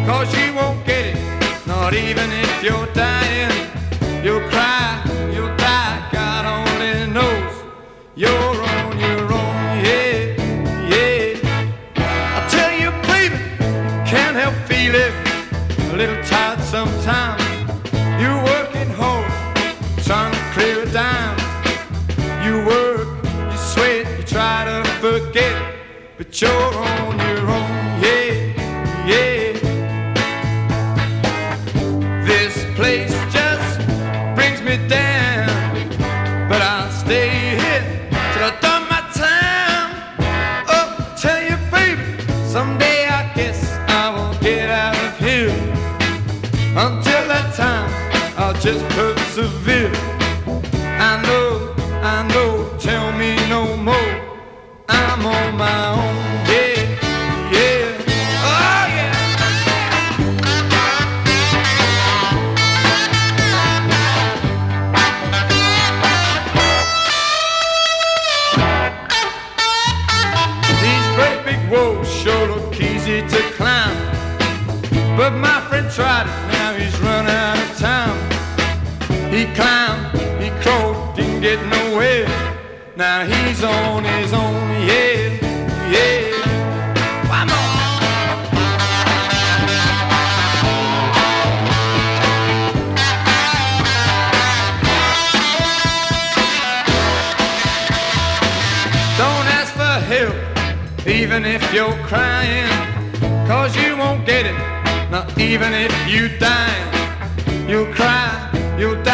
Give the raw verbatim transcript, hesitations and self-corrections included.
'cause you won't get it, not even if you're dying. You'll cry, you'll die, God only knows you're on your own, yeah, yeah. I tell you, baby, can't help feeling a little tired sometimes. You're working hard, trying to clear a dime. You work, you sweat, you try to forget it, but you're on your own, yeah, yeah. This place just brings me down, but I'll stay here till I've done my time. Oh, tell you, baby, someday I guess I will get out of here. Until that time, I'll just persevere. I know, I know, tell me no more. I'm on my own, yeah, yeah, oh yeah. These great big walls sure look easy to climb, but my friend tried it, now he's run out of time. He climbed, he crawled, didn't get nowhere. Now he's on his own, yeah, yeah. One more. Don't ask for help, even if you're crying, 'cause you won't get it, not even if you die. You'll cry, you'll